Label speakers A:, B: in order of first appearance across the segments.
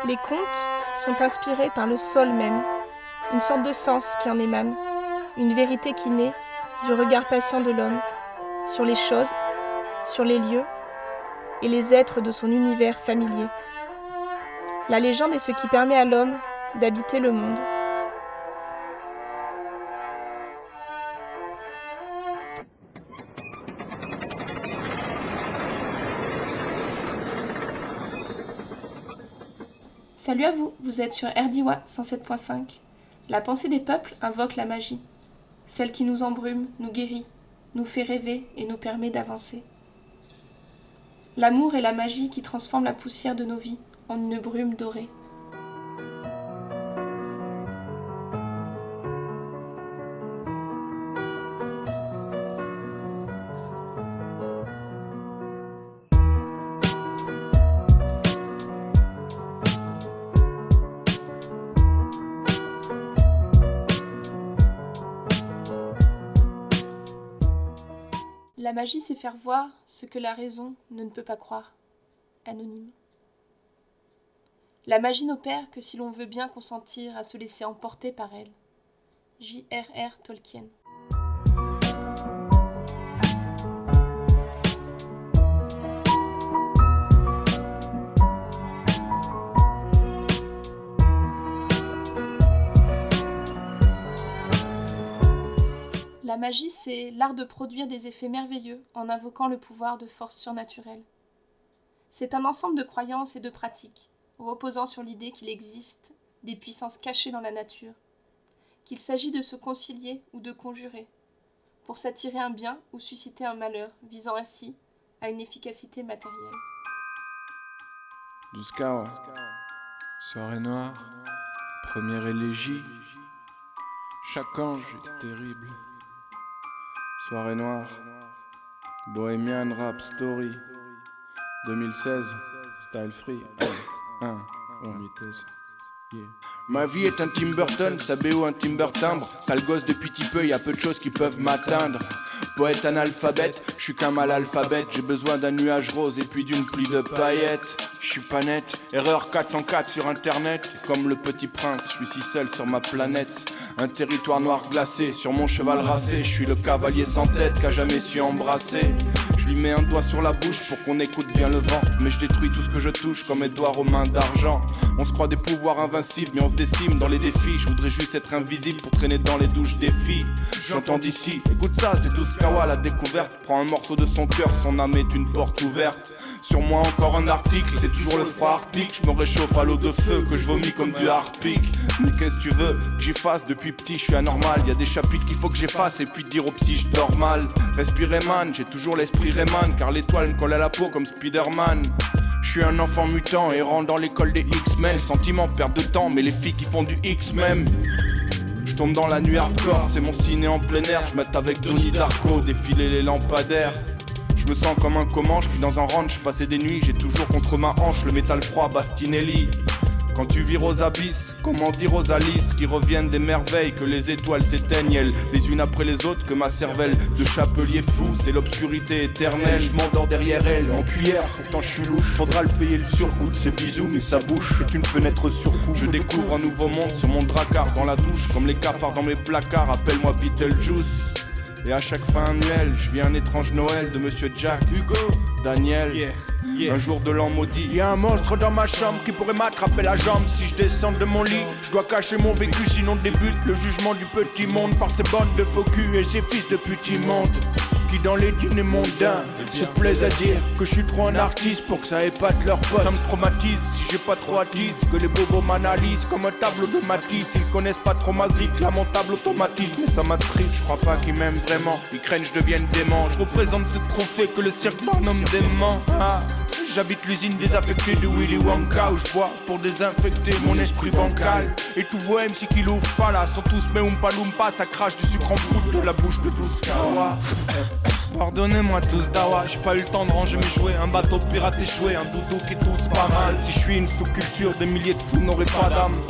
A: Les contes sont inspirés par le sol même, une sorte de sens qui en émane, une vérité qui naît du regard patient de l'homme sur les choses, sur les lieux et les êtres de son univers familier. La légende est ce qui permet à l'homme d'habiter le monde. Salut à vous, vous êtes sur RDIWA 107.5. La pensée des peuples invoque la magie. Celle qui nous embrume, nous guérit, nous fait rêver et nous permet d'avancer. L'amour est la magie qui transforme la poussière de nos vies en une brume dorée. La magie, c'est faire voir ce que la raison ne peut pas croire. Anonyme. La magie n'opère que si l'on veut bien consentir à se laisser emporter par elle. J.R.R. Tolkien. La magie, c'est l'art de produire des effets merveilleux en invoquant le pouvoir de forces surnaturelles. C'est un ensemble de croyances et de pratiques, reposant sur l'idée qu'il existe des puissances cachées dans la nature, qu'il s'agit de se concilier ou de conjurer, pour s'attirer un bien ou susciter un malheur, visant ainsi à une efficacité matérielle.
B: Douskawa, soirée noire, première élégie, chaque ange est terrible. Soirée noire, Bohemian Rap Story, 2016, Style Free, 1, yeah. Ma vie est un Tim Burton, sa BO un timbre timbre. Sale gosse depuis petit peu, y'a peu de choses qui peuvent m'atteindre. Poète analphabète, je suis qu'un mal alphabète. J'ai besoin d'un nuage rose et puis d'une pluie de paillettes. Je suis pas net, erreur 404 sur internet. Comme le petit prince, je suis si seul sur ma planète. Un territoire noir glacé, sur mon cheval racé. Je suis le cavalier sans tête qu'a jamais su embrasser. Je lui mets un doigt sur la bouche pour qu'on écoute bien le vent. Mais je détruis tout ce que je touche comme Édouard aux mains d'argent. On se croit des pouvoirs invincibles mais on se décime dans les défis. Je voudrais juste être invisible pour traîner dans les douches des filles. J'entends d'ici, écoute ça, c'est Douskawa la découverte. Prends un morceau de son cœur, son âme est une porte ouverte. Sur moi encore un article, c'est toujours le froid arctique. Je me réchauffe à l'eau de feu que je vomis comme du harpic. Mais qu'est-ce que tu veux que j'y fasse? Depuis petit je suis anormal. Y'a des chapitres qu'il faut que j'efface et puis dire au psy je dors mal. Respirer man, j'ai toujours l'esprit Rayman, car l'étoile me colle à la peau comme Spider-Man. Je suis un enfant mutant errant dans l'école des X-Men. Sentiment, perte de temps, mais les filles qui font du X même. Je tombe dans la nuit hardcore, c'est mon ciné en plein air. Je m'atte avec Donnie Darko, défiler les lampadaires. Je me sens comme un Comanche, je suis dans un ranch, passé des nuits. J'ai toujours contre ma hanche le métal froid Bastinelli. Quand tu vires aux abysses, comment dire aux Alice qui reviennent des merveilles, que les étoiles s'éteignent elles, les unes après les autres, que ma cervelle de chapelier fou, c'est l'obscurité éternelle. Je m'endors derrière elle, en cuillère, pourtant je suis louche. Faudra le payer le surcoût de ses bisous, mais sa bouche est une fenêtre sur coup. Je découvre un nouveau monde sur mon dracard dans la douche, comme les cafards dans mes placards, appelle-moi Beetlejuice. Et à chaque fin annuelle, je vis un étrange Noël de Monsieur Jack, Hugo, Daniel. Yeah. Un jour de l'an maudit. Y'a un monstre dans ma chambre qui pourrait m'attraper la jambe si je descends de mon lit. Je dois cacher mon vécu sinon débute le jugement du petit monde par ces bandes de faux culs et ces fils de petits mondes qui dans les dîners mondains se plaisent à dire que je suis trop un artiste pour que ça épate leurs potes. Ça me traumatise si j'ai pas trop à dire que les bobos m'analysent comme un tableau de Matisse. Ils connaissent pas trop ma zik, lamentable automatisme. Mais ça m'attriste, je crois pas qu'ils m'aiment vraiment. Ils craignent je devienne dément. Je représente ce trophée que le cirque nomme dément. J'habite l'usine désaffectée de Willy Wonka où je bois pour désinfecter mon esprit bancal. Et tous vos MC qui l'ouvrent pas là sont tous mes Oompa Loompa. Ça crache du sucre en poudre de la bouche de Douskawa. Pardonnez-moi tous dawa, j'ai pas eu le temps de ranger mes jouets. Un bateau de pirate échoué, un doudou qui tousse pas mal. Si je suis une sous-culture, des milliers de fous n'auraient pas d'âme.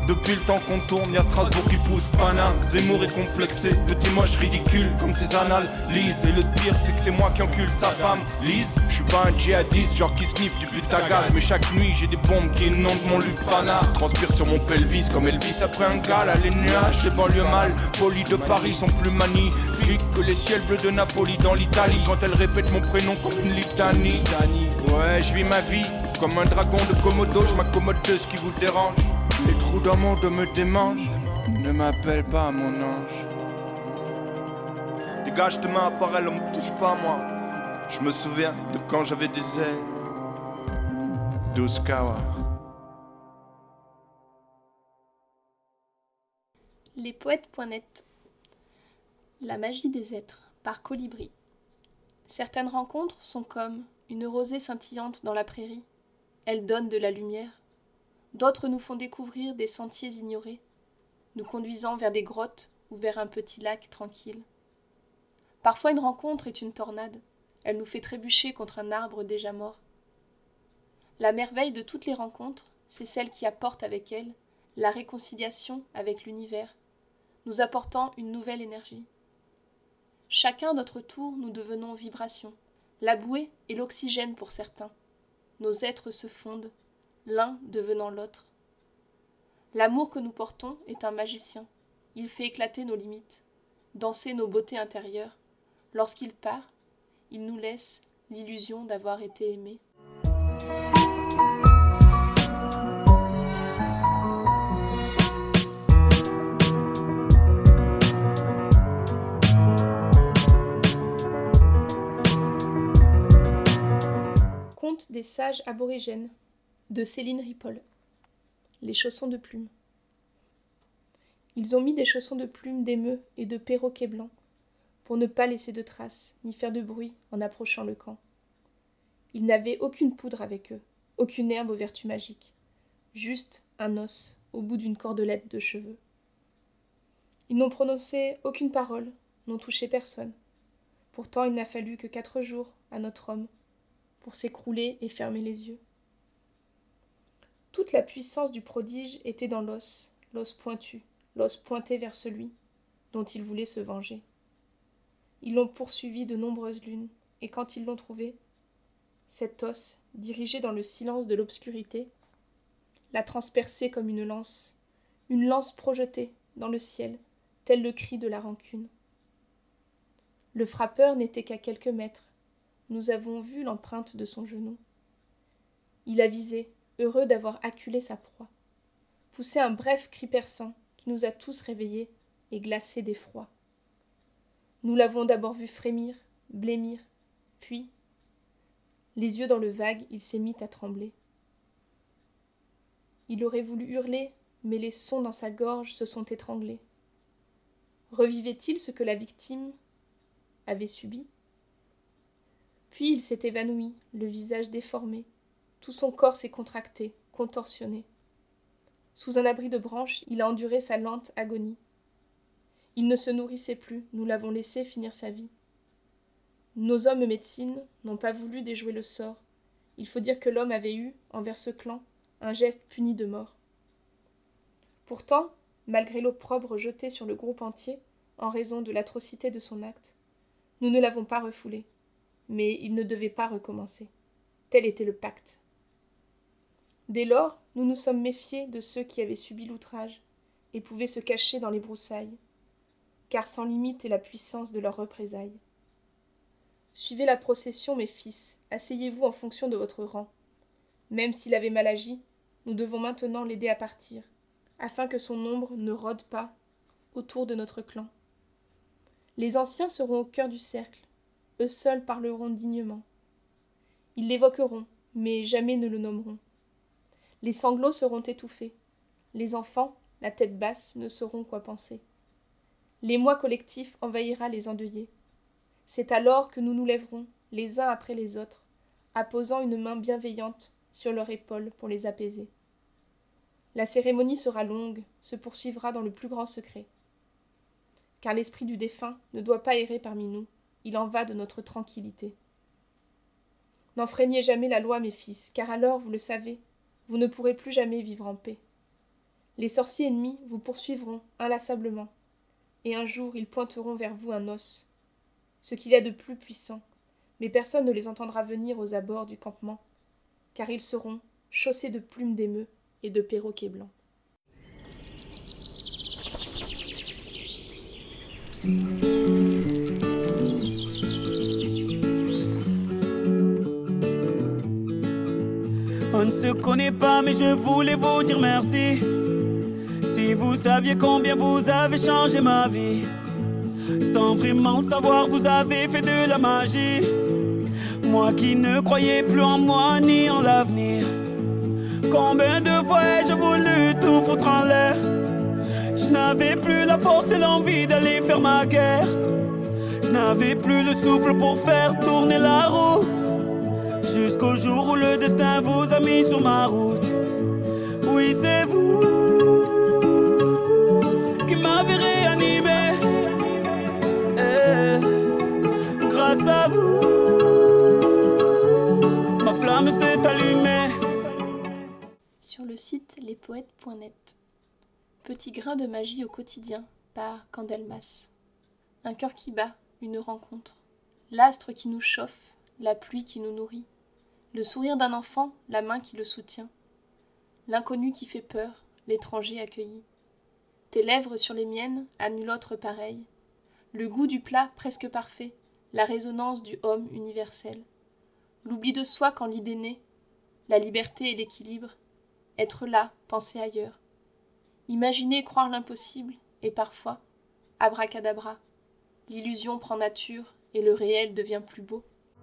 B: Depuis le temps qu'on tourne, y'a Strasbourg qui pousse Paname. Zemmour est complexé, petit moche ridicule comme ses annales. Lise, et le pire c'est que c'est moi qui encule sa femme. Lise, je suis pas un djihadiste, genre qui sniffe du butagaz. Mais chaque nuit j'ai des bombes qui inondent mon lupanar. Transpire sur mon pelvis comme Elvis après un gala. Les nuages des banlieues mal polies de Paris sont plus magnifiques que les ciels bleus de Napoli dans l'Italie. Quand elle répète mon prénom comme une litanie. Ouais, je vis ma vie comme un dragon de Komodo. Je m'accommode de ce qui vous dérange. Les trous dans mon dos me démangent. Ne m'appelle pas mon ange. Dégage tes mains à part elle, on me touche pas moi. Je me souviens de quand j'avais des ailes. Douskawa.
A: Lespoètes.net. La magie des êtres, par Colibri. Certaines rencontres sont comme une rosée scintillante dans la prairie. Elles donnent de la lumière. D'autres nous font découvrir des sentiers ignorés, nous conduisant vers des grottes ou vers un petit lac tranquille. Parfois une rencontre est une tornade. Elle nous fait trébucher contre un arbre déjà mort. La merveille de toutes les rencontres, c'est celle qui apporte avec elle la réconciliation avec l'univers, nous apportant une nouvelle énergie. Chacun à notre tour, nous devenons vibration. La bouée est l'oxygène pour certains. Nos êtres se fondent, l'un devenant l'autre. L'amour que nous portons est un magicien. Il fait éclater nos limites, danser nos beautés intérieures. Lorsqu'il part, il nous laisse l'illusion d'avoir été aimés. Conte des sages aborigènes de Céline Ripoll. Les chaussons de plumes. Ils ont mis des chaussons de plumes d'émeu et de perroquets blancs pour ne pas laisser de traces ni faire de bruit en approchant le camp. Ils n'avaient aucune poudre avec eux, aucune herbe aux vertus magiques, juste un os au bout d'une cordelette de cheveux. Ils n'ont prononcé aucune parole, n'ont touché personne. Pourtant il n'a fallu que 4 jours à notre homme pour s'écrouler et fermer les yeux. Toute la puissance du prodige était dans l'os pointu, l'os pointé vers celui dont il voulait se venger. Ils l'ont poursuivi de nombreuses lunes, et quand ils l'ont trouvé, cet os, dirigé dans le silence de l'obscurité, l'a transpercé comme une lance projetée dans le ciel, tel le cri de la rancune. Le frappeur n'était qu'à quelques mètres. Nous avons vu l'empreinte de son genou. Il a visé, heureux d'avoir acculé sa proie, poussé un bref cri perçant qui nous a tous réveillés et glacés d'effroi. Nous l'avons d'abord vu frémir, blêmir, puis, les yeux dans le vague, il s'est mis à trembler. Il aurait voulu hurler, mais les sons dans sa gorge se sont étranglés. Revivait-il ce que la victime avait subi ? Puis il s'est évanoui, le visage déformé. Tout son corps s'est contracté, contorsionné. Sous un abri de branches, il a enduré sa lente agonie. Il ne se nourrissait plus, nous l'avons laissé finir sa vie. Nos hommes médecine n'ont pas voulu déjouer le sort. Il faut dire que l'homme avait eu, envers ce clan, un geste puni de mort. Pourtant, malgré l'opprobre jeté sur le groupe entier, en raison de l'atrocité de son acte, nous ne l'avons pas refoulé. Mais il ne devait pas recommencer. Tel était le pacte. Dès lors, nous nous sommes méfiés de ceux qui avaient subi l'outrage et pouvaient se cacher dans les broussailles, car sans limite est la puissance de leurs représailles. Suivez la procession, mes fils, asseyez-vous en fonction de votre rang. Même s'il avait mal agi, nous devons maintenant l'aider à partir, afin que son ombre ne rôde pas autour de notre clan. Les anciens seront au cœur du cercle, eux seuls parleront dignement. Ils l'évoqueront, mais jamais ne le nommeront. Les sanglots seront étouffés. Les enfants, la tête basse, ne sauront quoi penser. L'émoi collectif envahira les endeuillés. C'est alors que nous nous lèverons, les uns après les autres, apposant une main bienveillante sur leur épaule pour les apaiser. La cérémonie sera longue, se poursuivra dans le plus grand secret. Car l'esprit du défunt ne doit pas errer parmi nous, il en va de notre tranquillité. N'enfreignez jamais la loi, mes fils, car alors, vous le savez, vous ne pourrez plus jamais vivre en paix. Les sorciers ennemis vous poursuivront inlassablement, et un jour ils pointeront vers vous un os, ce qu'il y a de plus puissant, mais personne ne les entendra venir aux abords du campement, car ils seront chaussés de plumes d'émeu et de perroquets blancs.
C: On ne se connaît pas, mais je voulais vous dire merci. Si vous saviez combien vous avez changé ma vie, sans vraiment le savoir, vous avez fait de la magie. Moi qui ne croyais plus en moi ni en l'avenir. Combien de fois ai-je voulu tout foutre en l'air? Je n'avais plus la force et l'envie d'aller faire ma guerre. Je n'avais plus le souffle pour faire tourner la roue. Jusqu'au jour où le destin vous a mis sur ma route. Oui, c'est vous qui m'avez réanimé. Grâce à vous, ma flamme s'est allumée.
A: Sur le site lespoètes.net. Petit grain de magie au quotidien par Candelmas. Un cœur qui bat, une rencontre. L'astre qui nous chauffe, la pluie qui nous nourrit. Le sourire d'un enfant, la main qui le soutient. L'inconnu qui fait peur, l'étranger accueilli. Tes lèvres sur les miennes, à nul autre pareil. Le goût du plat presque parfait, la résonance du homme universel. L'oubli de soi quand l'idée naît, la liberté et l'équilibre. Être là, penser ailleurs. Imaginer et croire l'impossible, et parfois, abracadabra. L'illusion prend nature et le réel devient plus beau.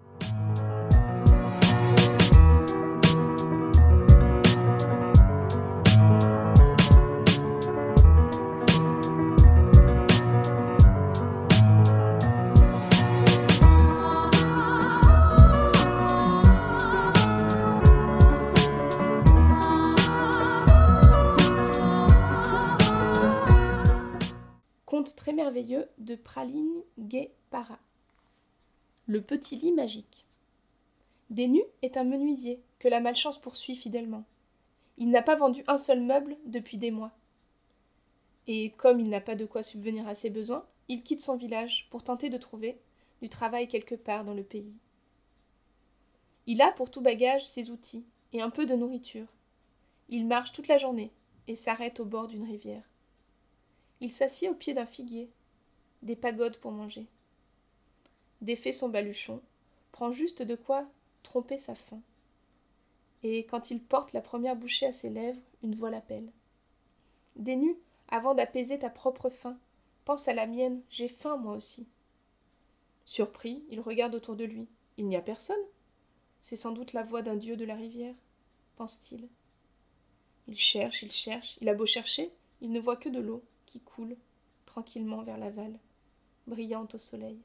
A: Conte très merveilleux de Praline Gay-Para. Le petit lit magique. Denu est un menuisier que la malchance poursuit fidèlement. Il n'a pas vendu un seul meuble depuis des mois. Et comme il n'a pas de quoi subvenir à ses besoins, il quitte son village pour tenter de trouver du travail quelque part dans le pays. Il a pour tout bagage ses outils et un peu de nourriture. Il marche toute la journée et s'arrête au bord d'une rivière. Il s'assied au pied d'un figuier, des pagodes pour manger. Défait son baluchon, prend juste de quoi tromper sa faim. Et quand il porte la première bouchée à ses lèvres, une voix l'appelle. « Denu, avant d'apaiser ta propre faim, pense à la mienne, j'ai faim moi aussi. » Surpris, il regarde autour de lui. Il n'y a personne. C'est sans doute la voix d'un dieu de la rivière, pense-t-il. Il cherche, il a beau chercher, il ne voit que de l'eau qui coule tranquillement vers l'aval, brillante au soleil.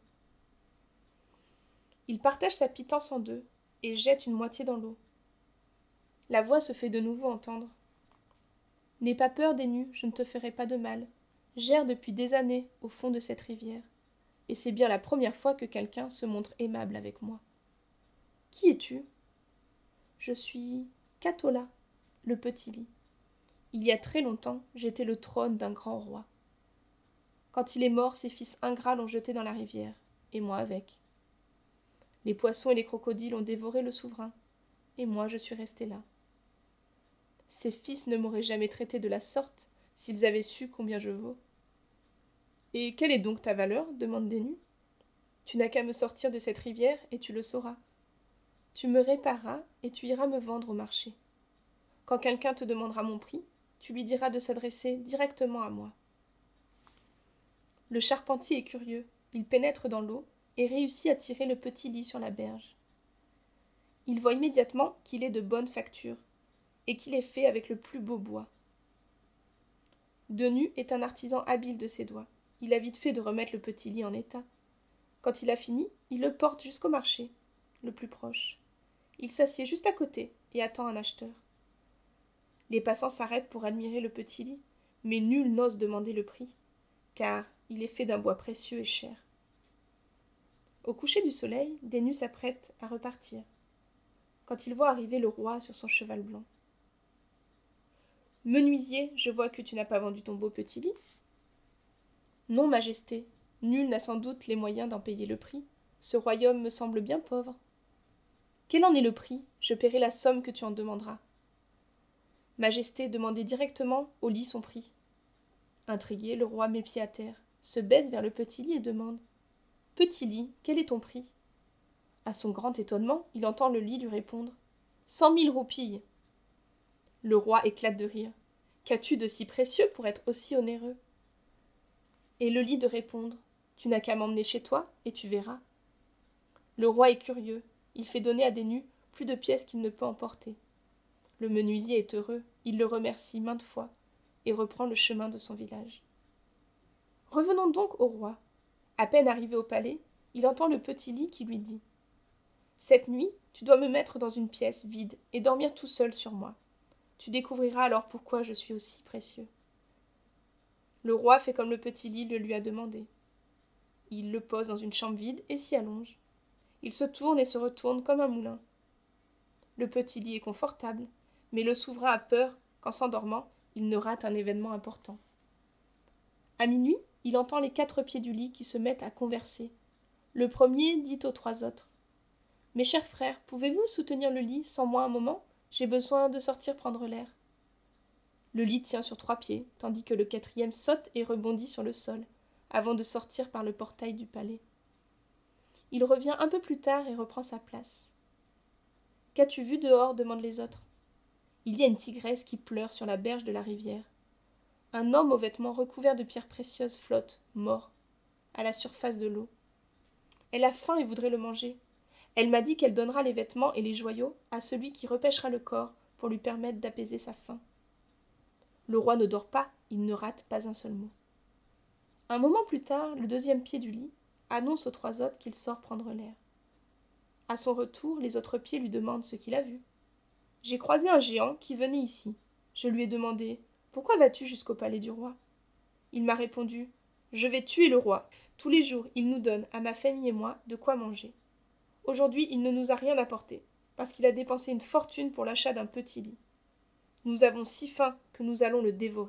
A: Il partage sa pitance en deux et jette une moitié dans l'eau. La voix se fait de nouveau entendre. « N'aie pas peur, Denu, je ne te ferai pas de mal. J'erre depuis des années au fond de cette rivière, et c'est bien la première fois que quelqu'un se montre aimable avec moi. Qui es-tu ? Je suis Catola, le petit lit. Il y a très longtemps, j'étais le trône d'un grand roi. Quand il est mort, ses fils ingrats l'ont jeté dans la rivière, et moi avec. Les poissons et les crocodiles ont dévoré le souverain, et moi je suis restée là. Ses fils ne m'auraient jamais traité de la sorte s'ils avaient su combien je vaux. Et quelle est donc ta valeur ? Demande Denu. Tu n'as qu'à me sortir de cette rivière et tu le sauras. Tu me répareras et tu iras me vendre au marché. Quand quelqu'un te demandera mon prix, tu lui diras de s'adresser directement à moi. Le charpentier est curieux, il pénètre dans l'eau et réussit à tirer le petit lit sur la berge. Il voit immédiatement qu'il est de bonne facture et qu'il est fait avec le plus beau bois. Denu est un artisan habile de ses doigts. Il a vite fait de remettre le petit lit en état. Quand il a fini, il le porte jusqu'au marché, le plus proche. Il s'assied juste à côté et attend un acheteur. Les passants s'arrêtent pour admirer le petit lit, mais nul n'ose demander le prix, car il est fait d'un bois précieux et cher. Au coucher du soleil, Denu s'apprête à repartir, quand il voit arriver le roi sur son cheval blanc. « Menuisier, je vois que tu n'as pas vendu ton beau petit lit. »« Non, Majesté, nul n'a sans doute les moyens d'en payer le prix. Ce royaume me semble bien pauvre. »« Quel en est le prix ? Je paierai la somme que tu en demanderas. »« Majesté, demandez directement au lit son prix. » Intrigué, le roi met pied à terre, se baisse vers le petit lit et demande « Petit lit, quel est ton prix ?» À son grand étonnement, il entend le lit lui répondre « 100 000 roupies. » Le roi éclate de rire. « Qu'as-tu de si précieux pour être aussi onéreux ?» Et le lit de répondre « Tu n'as qu'à m'emmener chez toi, et tu verras. » Le roi est curieux, il fait donner à des nus plus de pièces qu'il ne peut emporter. Le menuisier est heureux, il le remercie maintes fois, et reprend le chemin de son village. Revenons donc au roi. À peine arrivé au palais, il entend le petit lit qui lui dit « Cette nuit, tu dois me mettre dans une pièce vide et dormir tout seul sur moi. Tu découvriras alors pourquoi je suis aussi précieux. » Le roi fait comme le petit lit le lui a demandé. Il le pose dans une chambre vide et s'y allonge. Il se tourne et se retourne comme un moulin. Le petit lit est confortable, mais le souverain a peur qu'en s'endormant, il ne rate un événement important. À minuit, il entend les 4 pieds du lit qui se mettent à converser. Le premier dit aux 3 autres « Mes chers frères, pouvez-vous soutenir le lit sans moi un moment ? J'ai besoin de sortir prendre l'air. » Le lit tient sur 3 pieds, tandis que le 4e saute et rebondit sur le sol, avant de sortir par le portail du palais. Il revient un peu plus tard et reprend sa place. « Qu'as-tu vu dehors ? demandent les autres. Il y a une tigresse qui pleure sur la berge de la rivière. Un homme aux vêtements recouverts de pierres précieuses flotte, mort, à la surface de l'eau. Elle a faim et voudrait le manger. Elle m'a dit qu'elle donnera les vêtements et les joyaux à celui qui repêchera le corps pour lui permettre d'apaiser sa faim. Le roi ne dort pas, il ne rate pas un seul mot. Un moment plus tard, le 2e pied du lit annonce aux 3 autres qu'il sort prendre l'air. À son retour, les autres pieds lui demandent ce qu'il a vu. « J'ai croisé un géant qui venait ici. Je lui ai demandé « Pourquoi vas-tu jusqu'au palais du roi ?» Il m'a répondu « Je vais tuer le roi. Tous les jours, il nous donne, à ma famille et moi, de quoi manger. Aujourd'hui, il ne nous a rien apporté, parce qu'il a dépensé une fortune pour l'achat d'un petit lit. Nous avons si faim que nous allons le dévorer. »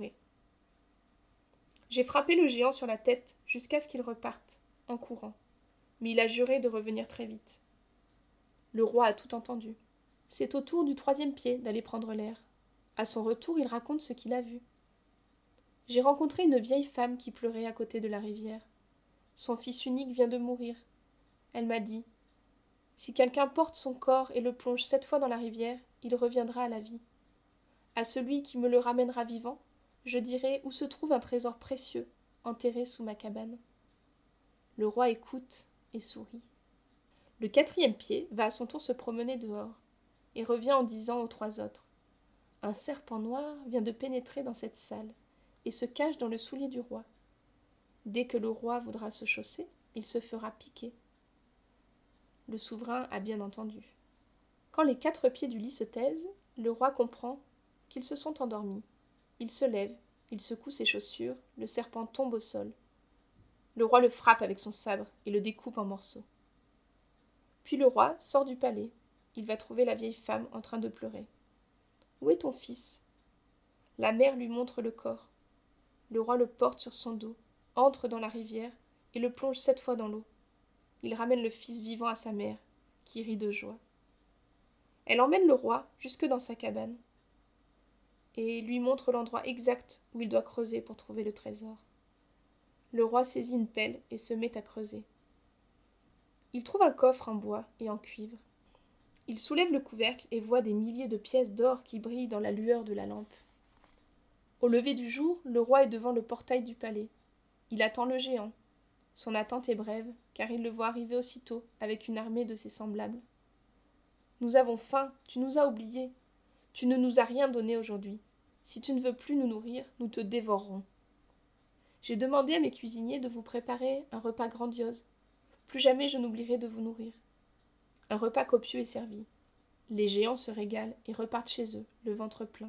A: J'ai frappé le géant sur la tête jusqu'à ce qu'il reparte, en courant. Mais il a juré de revenir très vite. Le roi a tout entendu. C'est au tour du 3e pied d'aller prendre l'air. À son retour, il raconte ce qu'il a vu. « J'ai rencontré une vieille femme qui pleurait à côté de la rivière. Son fils unique vient de mourir. Elle m'a dit « Si quelqu'un porte son corps et le plonge 7 fois dans la rivière, il reviendra à la vie. À celui qui me le ramènera vivant, je dirai où se trouve un trésor précieux, enterré sous ma cabane. » Le roi écoute et sourit. Le 4e pied va à son tour se promener dehors et revient en disant aux 3 autres « Un serpent noir vient de pénétrer dans cette salle et se cache dans le soulier du roi. Dès que le roi voudra se chausser, il se fera piquer. » Le souverain a bien entendu. Quand les 4 pieds du lit se taisent, le roi comprend qu'ils se sont endormis. Il se lève, il secoue ses chaussures, le serpent tombe au sol. Le roi le frappe avec son sabre et le découpe en morceaux. Puis le roi sort du palais. Il va trouver la vieille femme en train de pleurer. « Où est ton fils ?» La mère lui montre le corps. Le roi le porte sur son dos, entre dans la rivière et le plonge 7 fois dans l'eau. Il ramène le fils vivant à sa mère, qui rit de joie. Elle emmène le roi jusque dans sa cabane et lui montre l'endroit exact où il doit creuser pour trouver le trésor. Le roi saisit une pelle et se met à creuser. Il trouve un coffre en bois et en cuivre. Il soulève le couvercle et voit des milliers de pièces d'or qui brillent dans la lueur de la lampe. Au lever du jour, le roi est devant le portail du palais. Il attend le géant. Son attente est brève, car il le voit arriver aussitôt avec une armée de ses semblables. « Nous avons faim, tu nous as oubliés. Tu ne nous as rien donné aujourd'hui. Si tu ne veux plus nous nourrir, nous te dévorerons. J'ai demandé à mes cuisiniers de vous préparer un repas grandiose. Plus jamais je n'oublierai de vous nourrir. » Un repas copieux est servi. Les géants se régalent et repartent chez eux, le ventre plein.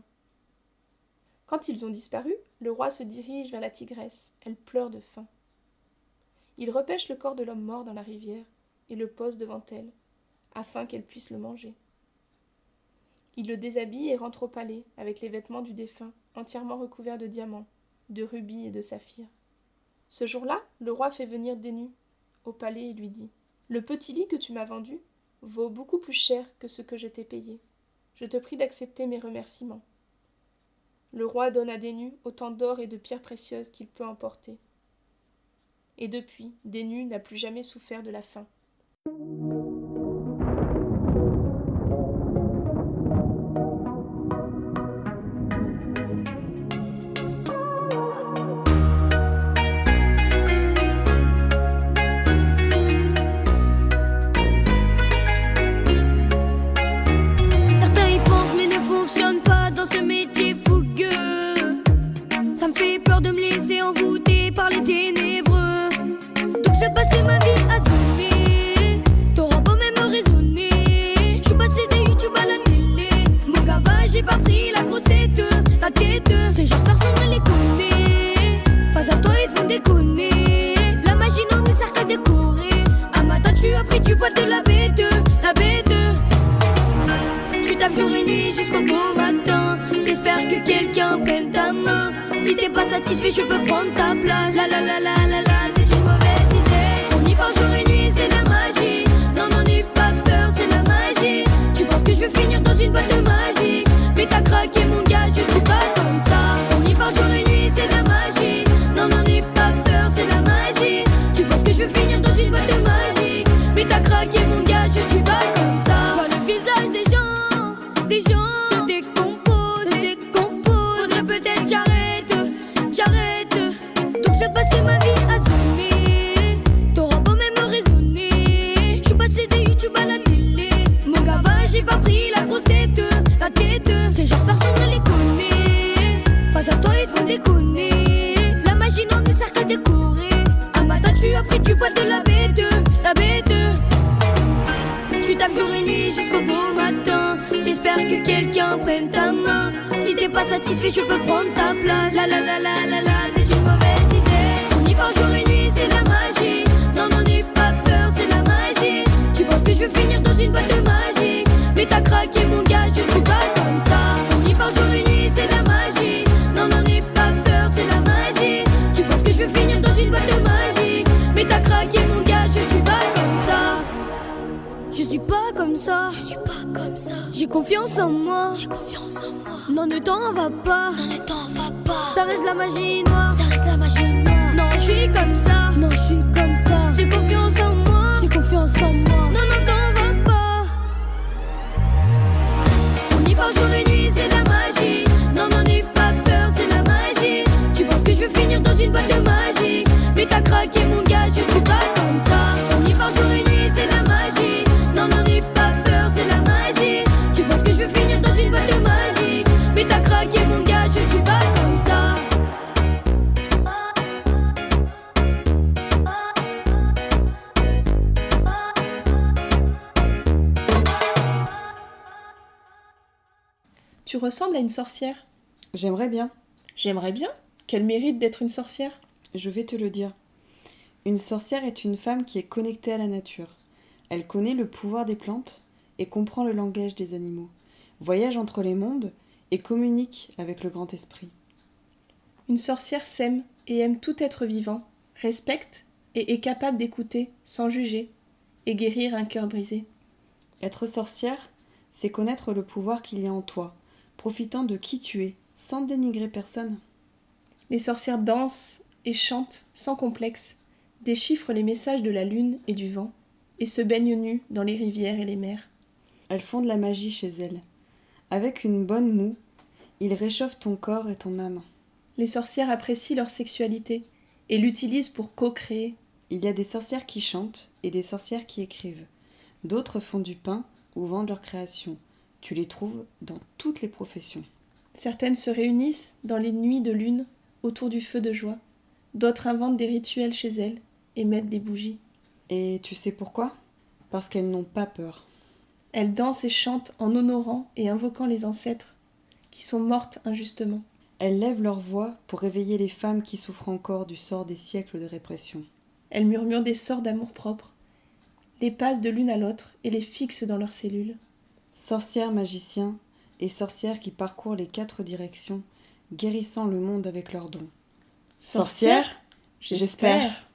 A: Quand ils ont disparu, le roi se dirige vers la tigresse. Elle pleure de faim. Il repêche le corps de l'homme mort dans la rivière et le pose devant elle, afin qu'elle puisse le manger. Il le déshabille et rentre au palais avec les vêtements du défunt entièrement recouvert de diamants, de rubis et de saphirs. Ce jour-là, le roi fait venir Dénu au palais et lui dit « Le petit lit que tu m'as vendu vaut beaucoup plus cher que ce que je t'ai payé. Je te prie d'accepter mes remerciements. » Le roi donne à Dénu autant d'or et de pierres précieuses qu'il peut emporter. Et depuis, Dénu n'a plus jamais souffert de la faim.
D: Certains y pensent mais ne fonctionnent pas dans ce métier fougueux. Ça me fait peur de me laisser envoûter par les ténébreux. Donc je passe ma vie à zoomer. T'auras beau même raisonner. Je suis passé de YouTube à la télé. Mon gavin, j'ai pas pris la grosse tête. La tête, ces gens personne ne les connaît. Face à toi ils te font déconner. La magie non ne sert qu'à décorer. Un matin tu as pris du poil de la bête. La bête. Tu taffes jour et nuit jusqu'au beau matin. T'espères que quelqu'un prenne ta main. Si t'es pas satisfait, je peux prendre ta place. La la la la la la, c'est une mauvaise idée. On y part jour et nuit, c'est la magie. Non, non, n'aie pas peur, c'est la magie. Tu penses que je vais finir dans une boîte de magie. Mais t'as craqué mon gars, je suis pas comme ça. On y part jour et nuit, c'est la magie. Non, non, n'aie pas peur, c'est la magie. Tu penses que je vais finir dans une boîte de magie. Mais t'as craqué mon gars, je suis pas comme ça. Vois le visage des gens se décompose. Faudrait peut-être j'arrête. Donc je passe ma vie à zoomer. T'auras beau même raisonner. Je suis passé de YouTube à la télé. Mon gavin, j'ai pas pris la grosse tête. La tête, ces gens personne ne les connaît. Face à toi ils te font déconner. La magie non ne sert qu'à décorer. Un matin tu as pris du poil de la bête. La bête. Tu taffes jour et nuit jusqu'au beau matin. T'espères que quelqu'un prenne ta main. Si t'es pas satisfait, je peux prendre ta place. La la la la la la, c'est une mauvaise idée. On y part jour et nuit, c'est la magie. Non, non, n'aie pas peur, c'est la magie. Tu penses que je vais finir dans une boîte de magie. Mais t'as craqué mon gars, je ne suis pas comme ça. On y part jour et nuit, c'est la magie. Non, non, n'aie pas peur, c'est la magie. Tu penses que je vais finir dans une boîte de magie. Mais t'as craqué mon gars, je ne suis pas comme ça. Je suis pas comme ça. J'ai confiance en moi. Non, ne t'en va pas. Ça reste la magie noire. Non, je suis comme ça. J'ai confiance en moi. Non, non, t'en va pas. On y part jour et nuit, c'est la magie. Non, non, n'aie pas peur, c'est la magie. Tu penses que je vais finir dans une boîte de magie. Mais t'as craqué mon gars, je ne suis pas comme ça. On y part jour et nuit, c'est la magie. Non, non, n'aie pas peur, c'est la magie. Tu penses que je vais finir dans une boîte de magie. Mais t'as craqué mon gars, je ne suis pas comme ça.
A: Tu ressembles à une sorcière.
E: J'aimerais bien.
A: J'aimerais bien. Quel mérite d'être une sorcière.
E: Je vais te le dire. Une sorcière est une femme qui est connectée à la nature. Elle connaît le pouvoir des plantes et comprend le langage des animaux, voyage entre les mondes et communique avec le grand esprit.
A: Une sorcière s'aime et aime tout être vivant, respecte et est capable d'écouter sans juger et guérir un cœur brisé.
E: Être sorcière, c'est connaître le pouvoir qu'il y a en toi, profitant de qui tu es, sans dénigrer personne.
A: Les sorcières dansent et chantent sans complexe, déchiffrent les messages de la lune et du vent, et se baignent nues dans les rivières et les mers.
E: Elles font de la magie chez elles. Avec une bonne moue, ils réchauffent ton corps et ton âme.
A: Les sorcières apprécient leur sexualité et l'utilisent pour co-créer.
E: Il y a des sorcières qui chantent et des sorcières qui écrivent. D'autres font du pain ou vendent leurs créations. Tu les trouves dans toutes les professions.
A: Certaines se réunissent dans les nuits de lune autour du feu de joie. D'autres inventent des rituels chez elles et mettent des bougies.
E: Et tu sais pourquoi ? Parce qu'elles n'ont pas peur.
A: Elles dansent et chantent en honorant et invoquant les ancêtres qui sont mortes injustement.
E: Elles lèvent leur voix pour réveiller les femmes qui souffrent encore du sort des siècles de répression.
A: Elles murmurent des sorts d'amour-propre, les passent de l'une à l'autre et les fixent dans leurs cellules.
E: Sorcières, magiciens et sorcières qui parcourent les 4 directions guérissant le monde avec leurs dons.
A: Sorcière,
E: J'espère.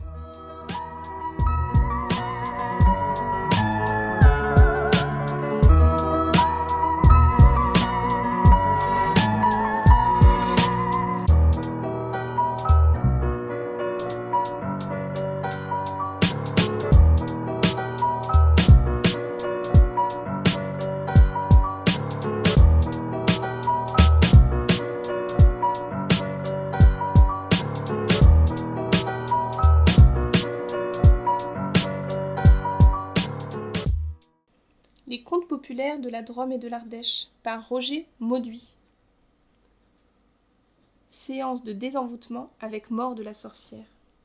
A: Les contes populaires de la Drôme et de l'Ardèche par Roger Mauduit. Séance de désenvoûtement avec mort de la sorcière.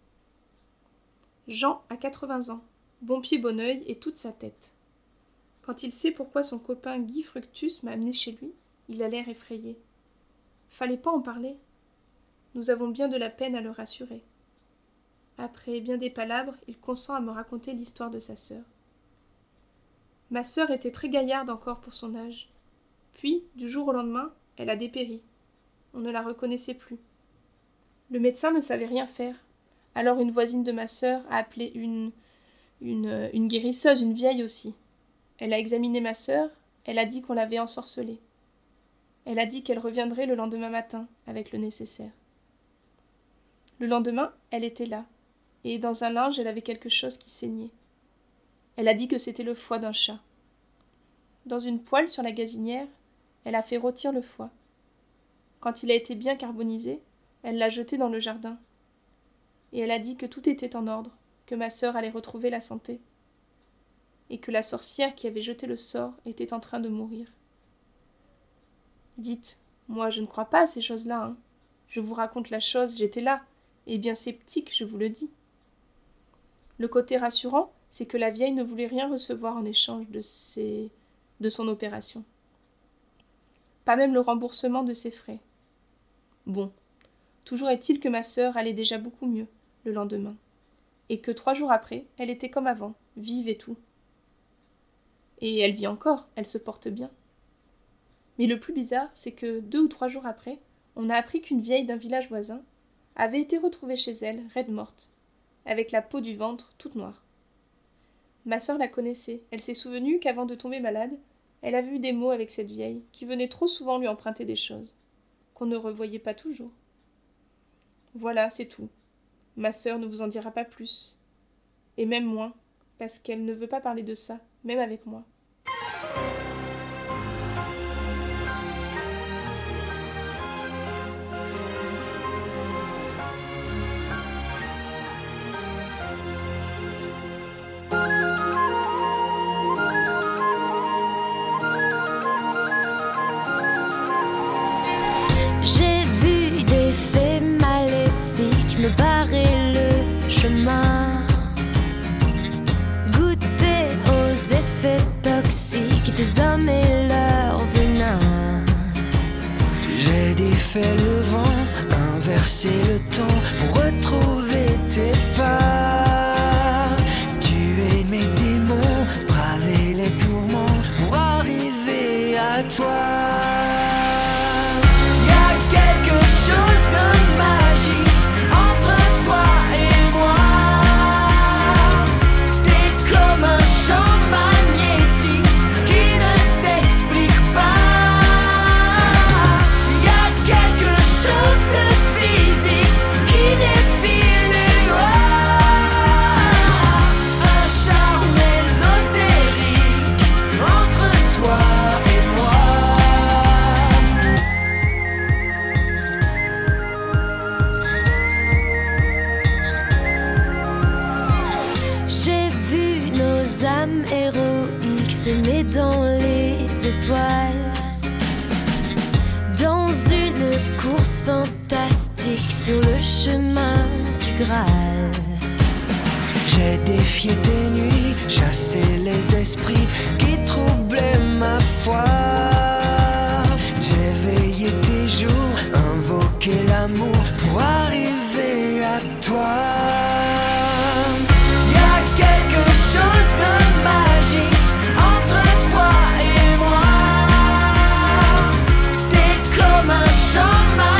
A: Jean a 80 ans, bon pied bon œil et toute sa tête. Quand il sait pourquoi son copain Guy Fructus m'a amené chez lui, il a l'air effrayé. Fallait pas en parler. Nous avons bien de la peine à le rassurer. Après bien des palabres, il consent à me raconter l'histoire de sa sœur. Ma sœur était très gaillarde encore pour son âge. Puis, du jour au lendemain, elle a dépéri. On ne la reconnaissait plus. Le médecin ne savait rien faire. Alors une voisine de ma sœur a appelé une guérisseuse, une vieille aussi. Elle a examiné ma sœur, elle a dit qu'on l'avait ensorcelée. Elle a dit qu'elle reviendrait le lendemain matin, avec le nécessaire. Le lendemain, elle était là, et dans un linge, elle avait quelque chose qui saignait. Elle a dit que c'était le foie d'un chat. Dans une poêle sur la gazinière, elle a fait rôtir le foie. Quand il a été bien carbonisé, elle l'a jeté dans le jardin. Et elle a dit que tout était en ordre, que ma sœur allait retrouver la santé. Et que la sorcière qui avait jeté le sort était en train de mourir. Dites, moi je ne crois pas à ces choses-là, hein. Je vous raconte la chose, j'étais là, et bien sceptique, je vous le dis. Le côté rassurant, c'est que la vieille ne voulait rien recevoir en échange de son opération. Pas même le remboursement de ses frais. Bon, toujours est-il que ma sœur allait déjà beaucoup mieux le lendemain, et que 3 jours après, elle était comme avant, vive et tout. Et elle vit encore, elle se porte bien. Mais le plus bizarre, c'est que 2 ou 3 jours après, on a appris qu'une vieille d'un village voisin avait été retrouvée chez elle, raide morte, avec la peau du ventre toute noire. Ma sœur la connaissait, elle s'est souvenue qu'avant de tomber malade, elle avait eu des mots avec cette vieille, qui venait trop souvent lui emprunter des choses, qu'on ne revoyait pas toujours. Voilà, c'est tout. Ma sœur ne vous en dira pas plus, et même moins, parce qu'elle ne veut pas parler de ça, même avec moi.
D: J'ai vu des fées maléfiques me barrer le chemin, goûter aux effets toxiques des hommes et leur venin.
F: J'ai défait le vent, inversé le temps pour retrouver tes pas, tuer mes démons, braver les tourments pour arriver à toi.
D: Âmes héroïques s'aimer dans les étoiles, dans une course fantastique sur le chemin du Graal.
F: J'ai défié tes nuits, chassé les esprits qui troublaient ma foi. J'ai veillé tes jours, invoqué l'amour pour arriver à toi.
D: Entre toi et moi, c'est comme un champ.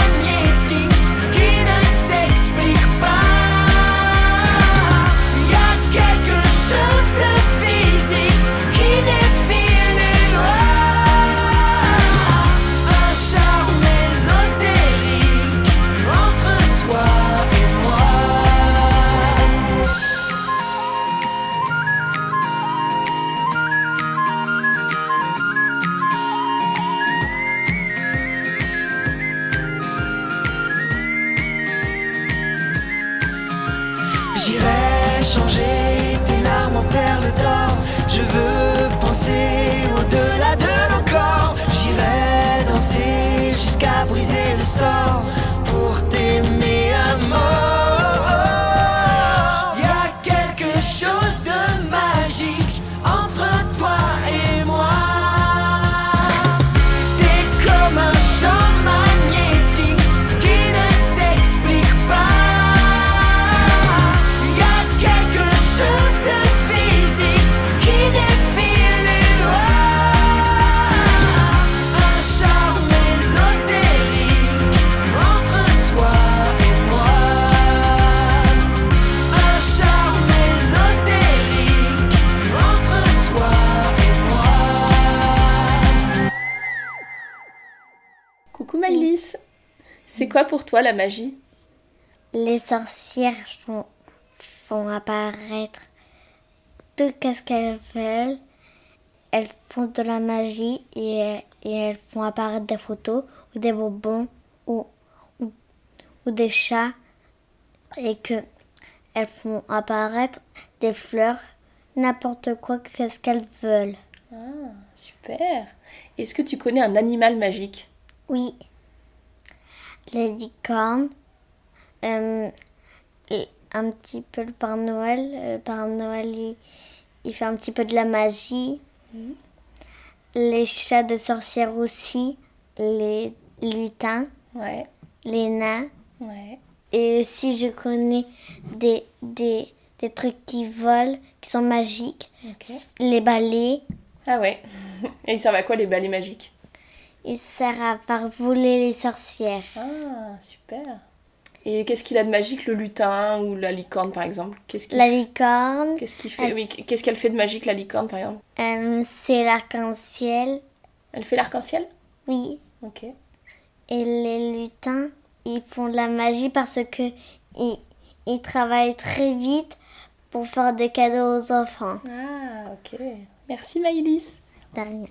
A: Maïlis. C'est quoi pour toi la magie?
G: Les sorcières font apparaître tout ce qu'elles veulent. Elles font de la magie et elles font apparaître des photos ou des bonbons ou des chats et que elles font apparaître des fleurs, n'importe quoi, qu'est-ce qu'elles veulent.
A: Ah, super. Est-ce que tu connais un animal magique?
G: Oui, les licornes, un petit peu le Père Noël. Le Père Noël, il fait un petit peu de la magie. Les chats de sorcières aussi, les lutins,
A: Ouais,
G: les nains.
A: ouais.
G: Et aussi, je connais des trucs qui volent, qui sont magiques.
A: Ok.
G: Les balais,
A: Ah ouais. Et ils servent à quoi les balais magiques?
G: ils servent à faire voler les sorcières.
A: Ah, super. Et qu'est-ce qu'il a de magique, le lutin ou la licorne, par exemple?
G: La licorne,
A: Qu'est-ce qu'il fait? Oui, qu'est-ce qu'elle fait de magique, la licorne, par exemple?
G: c'est l'arc-en-ciel,
A: Elle fait l'arc-en-ciel?
G: oui.
A: Ok.
G: Et les lutins, ils font de la magie parce que ils travaillent très vite pour faire des cadeaux aux enfants.
A: Ah, ok. Merci Maïlis.
G: De rien.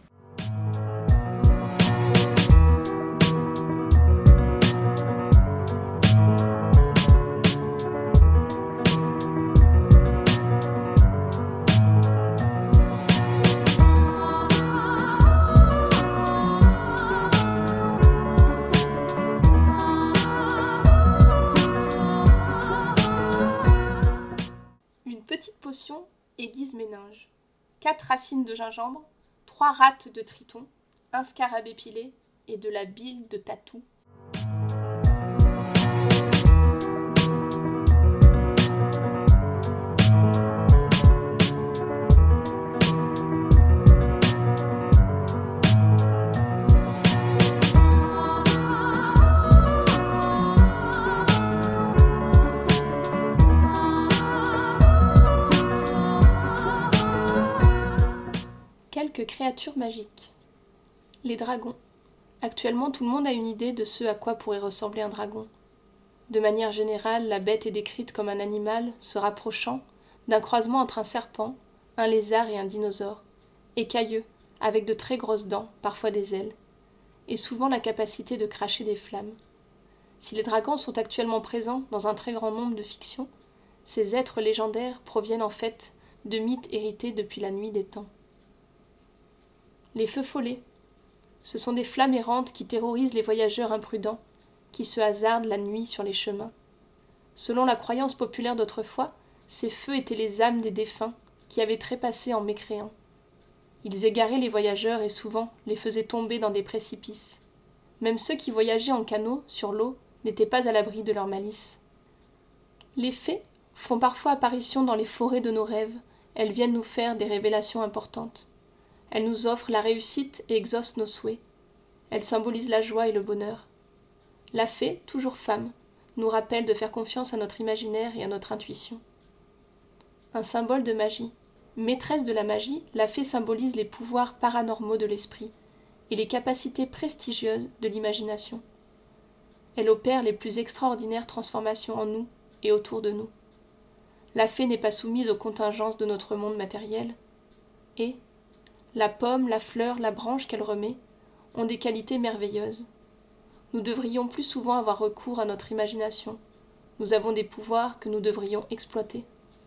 A: Une petite potion aiguise méninge. 4 racines de gingembre, 3 rattes de triton, un scarabée pilé et de la bile de tatou. Quelques créatures magiques. Les dragons. Actuellement, tout le monde a une idée de ce à quoi pourrait ressembler un dragon. De manière générale, la bête est décrite comme un animal se rapprochant d'un croisement entre un serpent, un lézard et un dinosaure, écailleux, avec de très grosses dents, parfois des ailes, et souvent la capacité de cracher des flammes. Si les dragons sont actuellement présents dans un très grand nombre de fictions, ces êtres légendaires proviennent en fait de mythes hérités depuis la nuit des temps. Les feux follets. Ce sont des flammes errantes qui terrorisent les voyageurs imprudents, qui se hasardent la nuit sur les chemins. Selon la croyance populaire d'autrefois, ces feux étaient les âmes des défunts qui avaient trépassé en mécréants. Ils égaraient les voyageurs et souvent les faisaient tomber dans des précipices. Même ceux qui voyageaient en canot sur l'eau n'étaient pas à l'abri de leur malice. Les fées font parfois apparition dans les forêts de nos rêves. Elles viennent nous faire des révélations importantes. Elles nous offrent la réussite et exaucent nos souhaits. Elles symbolisent la joie et le bonheur. La fée, toujours femme, nous rappelle de faire confiance à notre imaginaire et à notre intuition. Un symbole de magie. Maîtresse de la magie, la fée symbolise les pouvoirs paranormaux de l'esprit et les capacités prestigieuses de l'imagination. Elle opère les plus extraordinaires transformations en nous et autour de nous. La fée n'est pas soumise aux contingences de notre monde matériel et la pomme, la fleur, la branche qu'elle remet ont des qualités merveilleuses. Nous devrions plus souvent avoir recours à notre imagination. Nous avons des pouvoirs que nous devrions exploiter.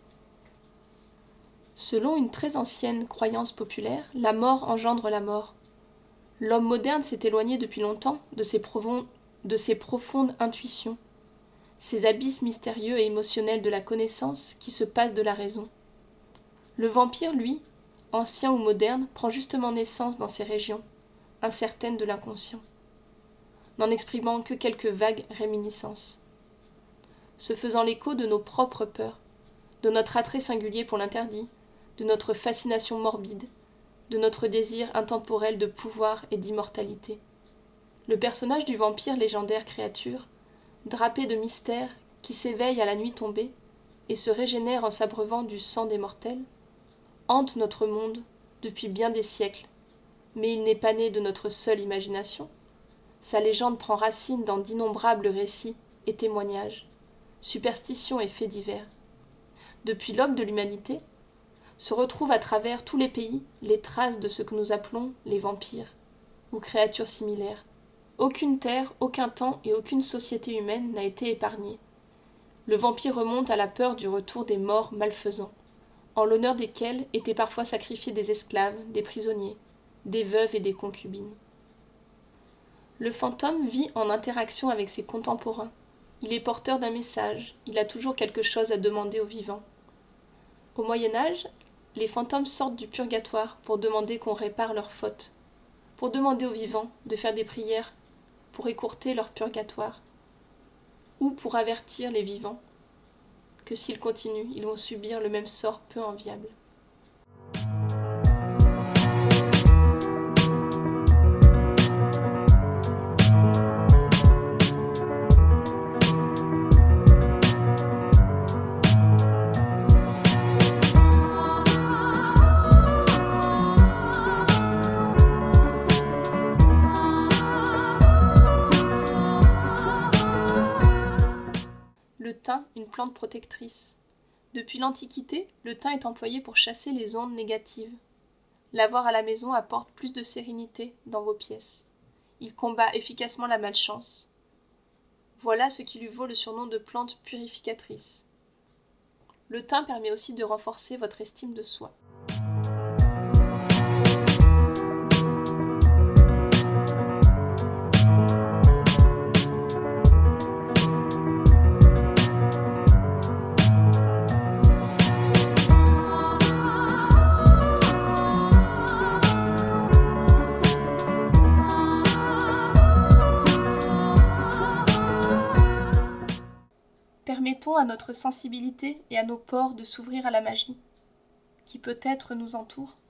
A: Selon une très ancienne croyance populaire, la mort engendre la mort. L'homme moderne s'est éloigné depuis longtemps de ses profondes intuitions, ces abysses mystérieux et émotionnels de la connaissance qui se passent de la raison. Le vampire, lui, ancien ou moderne, prend justement naissance dans ces régions, incertaines de l'inconscient, n'en exprimant que quelques vagues réminiscences. Se faisant l'écho de nos propres peurs, de notre attrait singulier pour l'interdit, de notre fascination morbide, de notre désir intemporel de pouvoir et d'immortalité. Le personnage du vampire légendaire créature, drapé de mystère, qui s'éveille à la nuit tombée et se régénère en s'abreuvant du sang des mortels, hante notre monde depuis bien des siècles, mais il n'est pas né de notre seule imagination. Sa légende prend racine dans d'innombrables récits et témoignages, superstitions et faits divers. Depuis l'aube de l'humanité, se retrouvent à travers tous les pays les traces de ce que nous appelons les vampires, ou créatures similaires. Aucune terre, aucun temps et aucune société humaine n'a été épargnée. Le vampire remonte à la peur du retour des morts malfaisants, en l'honneur desquels étaient parfois sacrifiés des esclaves, des prisonniers, des veuves et des concubines. Le fantôme vit en interaction avec ses contemporains. Il est porteur d'un message, il a toujours quelque chose à demander aux vivants. Au Moyen-Âge, les fantômes sortent du purgatoire pour demander qu'on répare leurs fautes, pour demander aux vivants de faire des prières pour écourter leur purgatoire, ou pour avertir les vivants que s'ils continuent, ils vont subir le même sort peu enviable. Le thym, une plante protectrice. Depuis l'Antiquité, le thym est employé pour chasser les ondes négatives. L'avoir à la maison apporte plus de sérénité dans vos pièces. Il combat efficacement la malchance. Voilà ce qui lui vaut le surnom de plante purificatrice. Le thym permet aussi de renforcer votre estime de soi. Permettons à notre sensibilité et à nos pores de s'ouvrir à la magie, qui peut-être nous entoure.